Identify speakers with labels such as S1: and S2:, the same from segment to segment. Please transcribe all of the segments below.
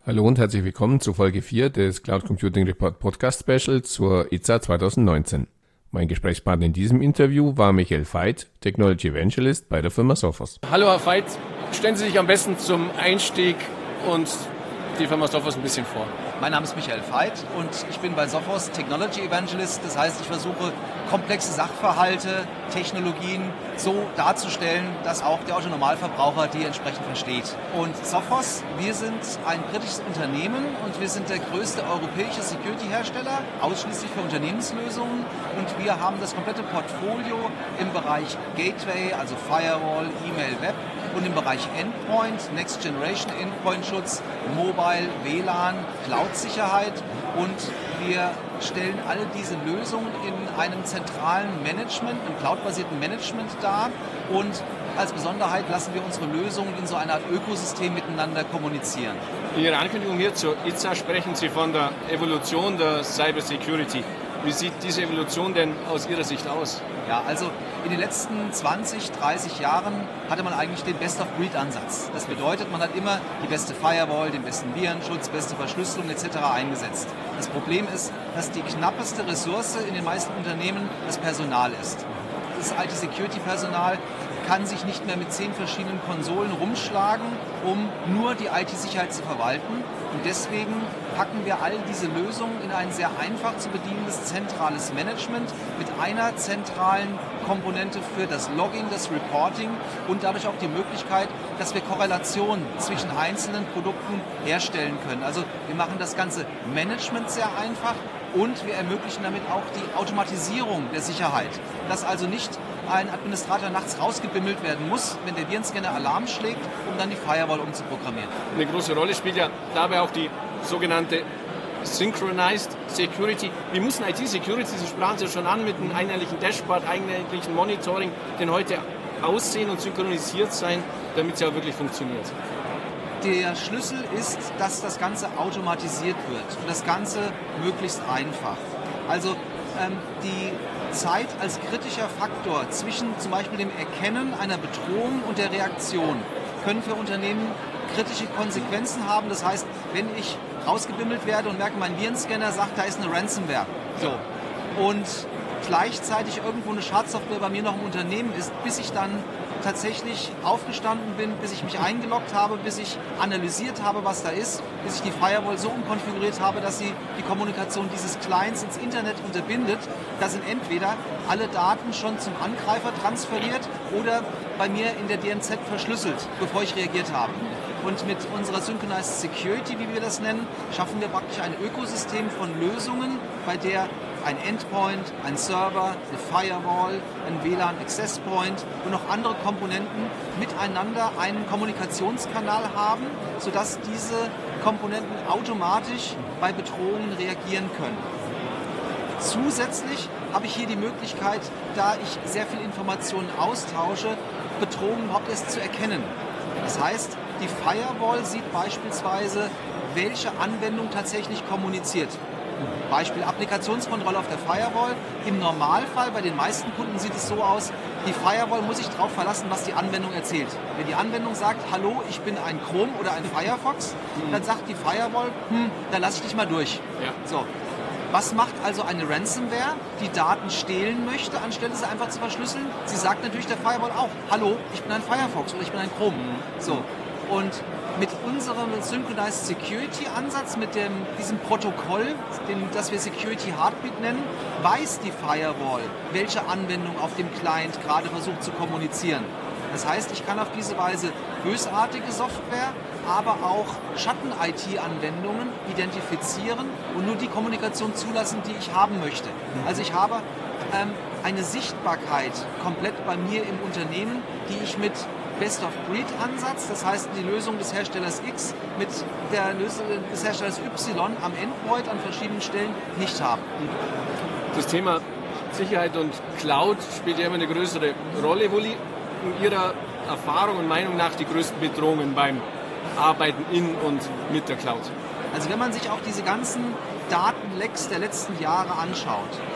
S1: Hallo und herzlich willkommen zu Folge 4 des Cloud Computing Report Podcast Special zur ITSA 2019. Mein Gesprächspartner in diesem Interview war Michael Veit, Technology Evangelist bei der Firma Sophos.
S2: Hallo Herr Veit, stellen Sie sich am besten zum Einstieg und die Firma Sophos ein bisschen vor.
S3: Mein Name ist Michael Veit und ich bin bei Sophos Technology Evangelist. Das heißt, ich versuche komplexe Sachverhalte, Technologien so darzustellen, dass auch der Autonormalverbraucher die entsprechend versteht. Und Sophos, wir sind ein britisches Unternehmen und wir sind der größte europäische Security-Hersteller, ausschließlich für Unternehmenslösungen. Und wir haben das komplette Portfolio im Bereich Gateway, also Firewall, E-Mail, Web und im Bereich Endpoint, Next Generation Endpoint-Schutz, Mobile, WLAN, Cloud-Sicherheit und wir stellen alle diese Lösungen in einem zentralen Management, einem cloud-basierten Management dar und als Besonderheit lassen wir unsere Lösungen in so einer Art Ökosystem miteinander kommunizieren.
S2: In Ihrer Ankündigung hier zur ITSA sprechen Sie von der Evolution der Cyber Security. Wie sieht diese Evolution denn aus Ihrer Sicht aus?
S3: Ja, also in den letzten 20, 30 Jahren hatte man eigentlich den Best-of-Breed-Ansatz. Das bedeutet, man hat immer die beste Firewall, den besten Virenschutz, beste Verschlüsselung etc. eingesetzt. Das Problem ist, dass die knappeste Ressource in den meisten Unternehmen das Personal ist. Das IT-Security-Personal kann sich nicht mehr mit 10 verschiedenen Konsolen rumschlagen, um nur die IT-Sicherheit zu verwalten. Und deswegen packen wir all diese Lösungen in ein sehr einfach zu bedienendes zentrales Management mit einer zentralen Komponente für das Logging, das Reporting und dadurch auch die Möglichkeit, dass wir Korrelationen zwischen einzelnen Produkten herstellen können. Also wir machen das ganze Management sehr einfach und wir ermöglichen damit auch die Automatisierung der Sicherheit, dass also nicht ein Administrator nachts rausgebimmelt werden muss, wenn der Virenscanner Alarm schlägt, um dann die Firewall umzuprogrammieren.
S2: Eine große Rolle spielt ja dabei auch die sogenannte Synchronized Security. Wie muss ein IT-Security, Sie sprachen es ja schon an, mit einem einheitlichen Dashboard, einheitlichen Monitoring, denn heute aussehen und synchronisiert sein, damit es ja auch wirklich funktioniert?
S3: Der Schlüssel ist, dass das Ganze automatisiert wird und das Ganze möglichst einfach. Also die Zeit als kritischer Faktor zwischen zum Beispiel dem Erkennen einer Bedrohung und der Reaktion können für Unternehmen kritische Konsequenzen haben. Das heißt, wenn ich rausgebimmelt werde und merke, mein Virenscanner sagt, da ist eine Ransomware. So. Und gleichzeitig irgendwo eine Schadsoftware bei mir noch im Unternehmen ist, bis ich dann tatsächlich aufgestanden bin, bis ich mich eingeloggt habe, bis ich analysiert habe, was da ist, bis ich die Firewall so umkonfiguriert habe, dass sie die Kommunikation dieses Clients ins Internet unterbindet. Da sind entweder alle Daten schon zum Angreifer transferiert oder bei mir in der DMZ verschlüsselt, bevor ich reagiert habe. Und mit unserer Synchronized Security, wie wir das nennen, schaffen wir praktisch ein Ökosystem von Lösungen, bei der ein Endpoint, ein Server, eine Firewall, ein WLAN Access Point und noch andere Komponenten miteinander einen Kommunikationskanal haben, sodass diese Komponenten automatisch bei Bedrohungen reagieren können. Zusätzlich habe ich hier die Möglichkeit, da ich sehr viel Informationen austausche, Bedrohungen überhaupt erst zu erkennen. Das heißt, die Firewall sieht beispielsweise, welche Anwendung tatsächlich kommuniziert. Beispiel Applikationskontrolle auf der Firewall. Im Normalfall, bei den meisten Kunden sieht es so aus, die Firewall muss sich darauf verlassen, was die Anwendung erzählt. Wenn die Anwendung sagt, hallo, ich bin ein Chrome oder ein Firefox, dann sagt die Firewall, dann lasse ich dich mal durch.
S2: Ja.
S3: So. Was macht also eine Ransomware, die Daten stehlen möchte, anstelle sie einfach zu verschlüsseln? Sie sagt natürlich der Firewall auch, hallo, ich bin ein Firefox oder ich bin ein Chrome. So. Und mit unserem Synchronized Security Ansatz, mit diesem Protokoll, das wir Security Heartbeat nennen, weiß die Firewall, welche Anwendung auf dem Client gerade versucht zu kommunizieren. Das heißt, ich kann auf diese Weise bösartige Software, aber auch Schatten-IT-Anwendungen identifizieren und nur die Kommunikation zulassen, die ich haben möchte. Also ich habe eine Sichtbarkeit komplett bei mir im Unternehmen, die ich mit Best-of-Breed-Ansatz, das heißt die Lösung des Herstellers X mit der Lösung des Herstellers Y am Endpoint an verschiedenen Stellen nicht habe.
S2: Das Thema Sicherheit und Cloud spielt ja immer eine größere Rolle. Wo liegen Ihrer Erfahrung und Meinung nach die größten Bedrohungen beim Arbeiten in und mit der Cloud?
S3: Also wenn man sich auch diese ganzen Datenlecks der letzten Jahre anschaut,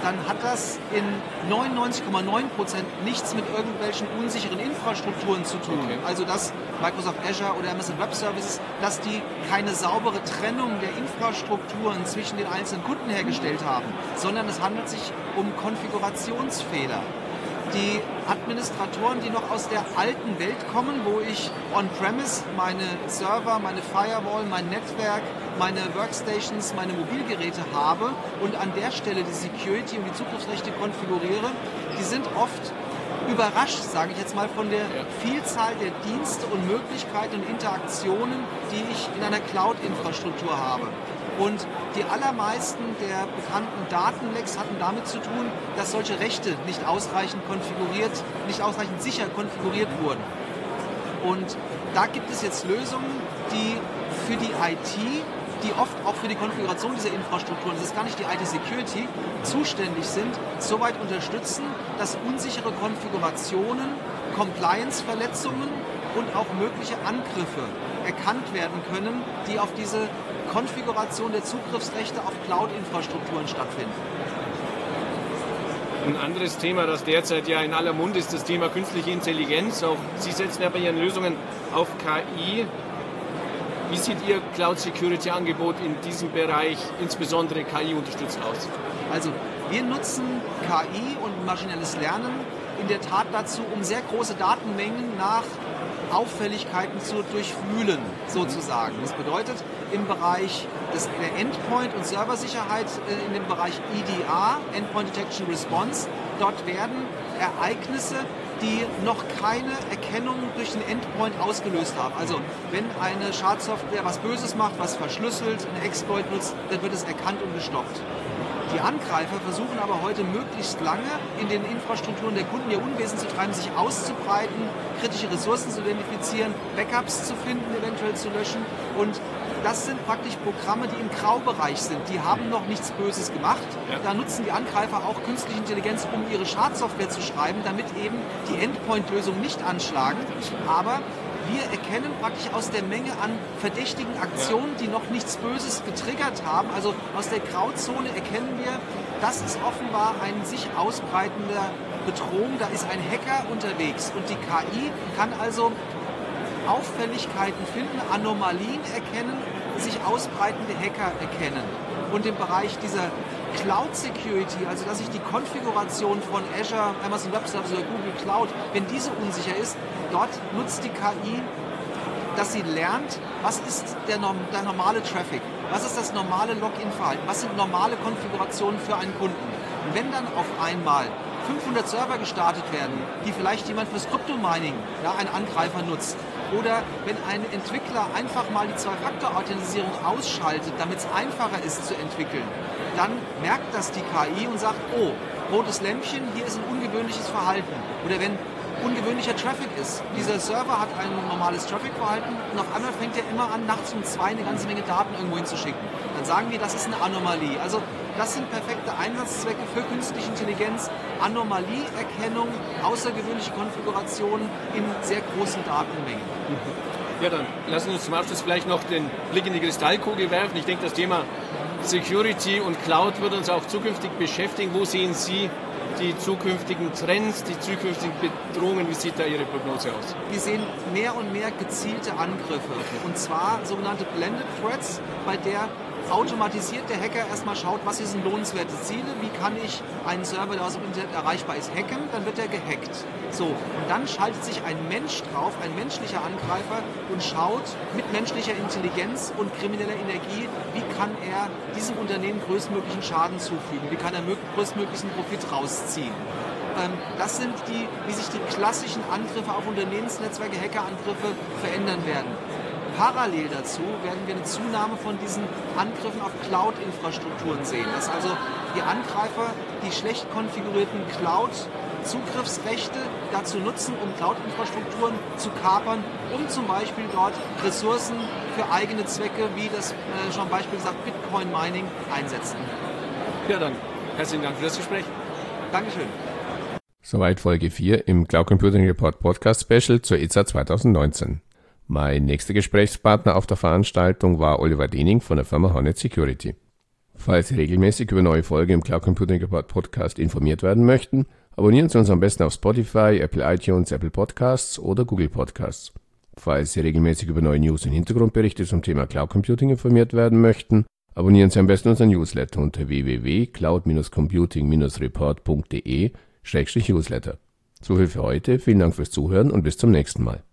S3: dann hat das in 99,9% nichts mit irgendwelchen unsicheren Infrastrukturen zu tun.
S2: Okay.
S3: Also dass Microsoft Azure oder Amazon Web Services, dass die keine saubere Trennung der Infrastrukturen zwischen den einzelnen Kunden hergestellt haben, sondern es handelt sich um Konfigurationsfehler. Die Administratoren, die noch aus der alten Welt kommen, wo ich on-premise meine Server, meine Firewall, mein Netzwerk, meine Workstations, meine Mobilgeräte habe und an der Stelle die Security und die Zugriffsrechte konfiguriere, die sind oft überrascht, sage ich jetzt mal, von der Vielzahl der Dienste und Möglichkeiten und Interaktionen, die ich in einer Cloud-Infrastruktur habe. Und die allermeisten der bekannten Datenlecks hatten damit zu tun, dass solche Rechte nicht ausreichend sicher konfiguriert wurden. Und da gibt es jetzt Lösungen, die für die IT, die oft auch für die Konfiguration dieser Infrastrukturen, das ist gar nicht die IT-Security, zuständig sind, soweit unterstützen, dass unsichere Konfigurationen, Compliance-Verletzungen und auch mögliche Angriffe erkannt werden können, die auf diese Konfiguration der Zugriffsrechte auf Cloud-Infrastrukturen stattfinden.
S2: Ein anderes Thema, das derzeit ja in aller Munde ist, das Thema künstliche Intelligenz. Auch Sie setzen ja bei Ihren Lösungen auf KI. Wie sieht Ihr Cloud-Security-Angebot in diesem Bereich, insbesondere KI, unterstützt aus?
S3: Also wir nutzen KI und maschinelles Lernen in der Tat dazu, um sehr große Datenmengen nach Auffälligkeiten zu durchwühlen, sozusagen. Das bedeutet, im Bereich der Endpoint- und Serversicherheit, in dem Bereich EDR, Endpoint Detection Response, dort werden Ereignisse, die noch keine Erkennung durch den Endpoint ausgelöst haben. Also wenn eine Schadsoftware was Böses macht, was verschlüsselt, einen Exploit nutzt, dann wird es erkannt und gestoppt. Die Angreifer versuchen aber heute möglichst lange in den Infrastrukturen der Kunden ihr Unwesen zu treiben, sich auszubreiten, kritische Ressourcen zu identifizieren, Backups zu finden, eventuell zu löschen. Und das sind praktisch Programme, die im Graubereich sind. Die haben noch nichts Böses gemacht. Ja. Da nutzen die Angreifer auch künstliche Intelligenz, um ihre Schadsoftware zu schreiben, damit eben die Endpoint-Lösung nicht anschlagen. Aber wir erkennen praktisch aus der Menge an verdächtigen Aktionen, die noch nichts Böses getriggert haben, also aus der Grauzone erkennen wir, das ist offenbar ein sich ausbreitender Bedrohung, da ist ein Hacker unterwegs und die KI kann also Auffälligkeiten finden, Anomalien erkennen, sich ausbreitende Hacker erkennen. Und im Bereich dieser Cloud Security, also dass ich die Konfiguration von Azure, Amazon Web Services oder Google Cloud, wenn diese unsicher ist, dort nutzt die KI, dass sie lernt, was ist der normale Traffic, was ist das normale Login-Verhalten, was sind normale Konfigurationen für einen Kunden. Und wenn dann auf einmal 500 Server gestartet werden, die vielleicht jemand fürs Crypto-Mining, ein Angreifer nutzt, oder wenn ein Entwickler einfach mal die Zwei-Faktor-Authentisierung ausschaltet, damit es einfacher ist zu entwickeln, dann merkt das die KI und sagt, oh, rotes Lämpchen, hier ist ein ungewöhnliches Verhalten. Oder wenn ungewöhnlicher Traffic ist. Dieser Server hat ein normales Traffic-Verhalten und auf einmal fängt er immer an, nachts um 2 eine ganze Menge Daten irgendwo hinzuschicken. Dann sagen wir, das ist eine Anomalie. Also das sind perfekte Einsatzzwecke für künstliche Intelligenz, Anomalieerkennung, außergewöhnliche Konfigurationen in sehr großen Datenmengen.
S2: Ja, dann lassen Sie uns zum Abschluss vielleicht noch den Blick in die Kristallkugel werfen. Ich denke, das Thema Security und Cloud wird uns auch zukünftig beschäftigen. Wo sehen Sie die zukünftigen Trends, die zukünftigen Bedrohungen? Wie sieht da Ihre Prognose aus?
S3: Wir sehen mehr und mehr gezielte Angriffe, und zwar sogenannte Blended Threats, bei der automatisiert der Hacker erstmal schaut, was sind lohnenswerte Ziele, wie kann ich einen Server, der aus dem Internet erreichbar ist, hacken, dann wird er gehackt. So, und dann schaltet sich ein Mensch drauf, ein menschlicher Angreifer, und schaut mit menschlicher Intelligenz und krimineller Energie, wie kann er diesem Unternehmen größtmöglichen Schaden zufügen, wie kann er größtmöglichen Profit rausziehen. Das sind wie sich die klassischen Angriffe auf Unternehmensnetzwerke, Hackerangriffe verändern werden. Parallel dazu werden wir eine Zunahme von diesen Angriffen auf Cloud-Infrastrukturen sehen. Dass also die Angreifer die schlecht konfigurierten Cloud-Zugriffsrechte dazu nutzen, um Cloud-Infrastrukturen zu kapern, um zum Beispiel dort Ressourcen für eigene Zwecke, wie das schon Beispiel gesagt, Bitcoin-Mining einsetzen.
S2: Ja, dann herzlichen Dank für das Gespräch.
S3: Dankeschön.
S1: Soweit Folge 4 im Cloud Computing Report Podcast Special zur ITSA 2019. Mein nächster Gesprächspartner auf der Veranstaltung war Oliver Dening von der Firma Hornet Security. Falls Sie regelmäßig über neue Folgen im Cloud Computing Report Podcast informiert werden möchten, abonnieren Sie uns am besten auf Spotify, Apple iTunes, Apple Podcasts oder Google Podcasts. Falls Sie regelmäßig über neue News und Hintergrundberichte zum Thema Cloud Computing informiert werden möchten, abonnieren Sie am besten unseren Newsletter unter www.cloud-computing-report.de/newsletter. So viel für heute, vielen Dank fürs Zuhören und bis zum nächsten Mal.